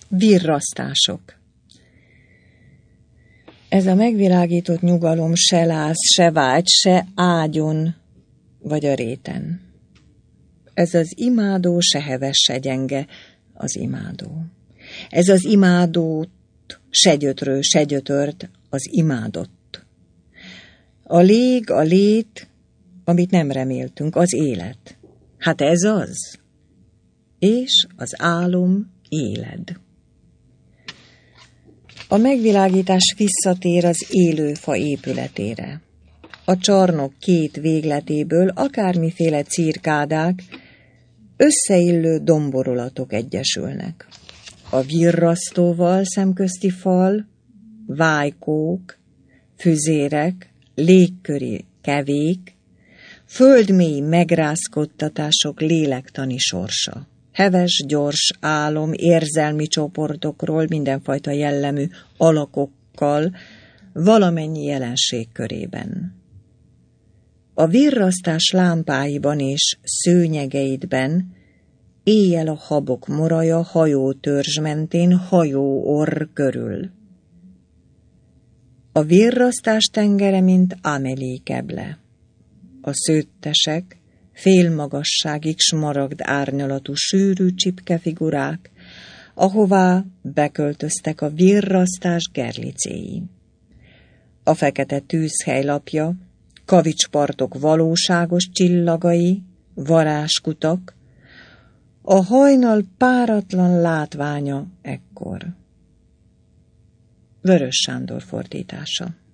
Virrasztások. Ez a megvilágított nyugalom se láz, se vágy, se ágyon vagy a réten. Ez az imádó se heves, se gyenge, az imádó. Ez az imádót se gyötrő, se gyötört, az imádott. A lég, a lét, amit nem reméltünk, az élet. Hát ez az. És az álom éled. A megvilágítás visszatér az élőfa épületére. A csarnok két végletéből akármiféle cirkádák, összeillő domborulatok egyesülnek. A virrasztóval szemközti fal, vájkók, füzérek, légköri kevék, földmély megrázkodtatások lélektani sorsa. Heves, gyors álom érzelmi csoportokról, mindenfajta jellemű alakokkal, valamennyi jelenség körében. A virrasztás lámpáiban és szőnyegeidben éjjel a habok moraja hajótörzs mentén hajóorr körül. A virrasztás tengere, mint Amélie keble. A szőttesek, félmagasságig smaragd árnyalatú sűrű csipkefigurák, ahová beköltöztek a virrasztás gerlicéi. A fekete tűzhelylapja, kavicspartok valóságos csillagai, varázskutak, a hajnal páratlan látványa ekkor. Vörös Sándor fordítása.